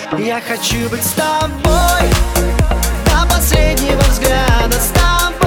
Я хочу быть с тобой до последнего взгляда, с тобой.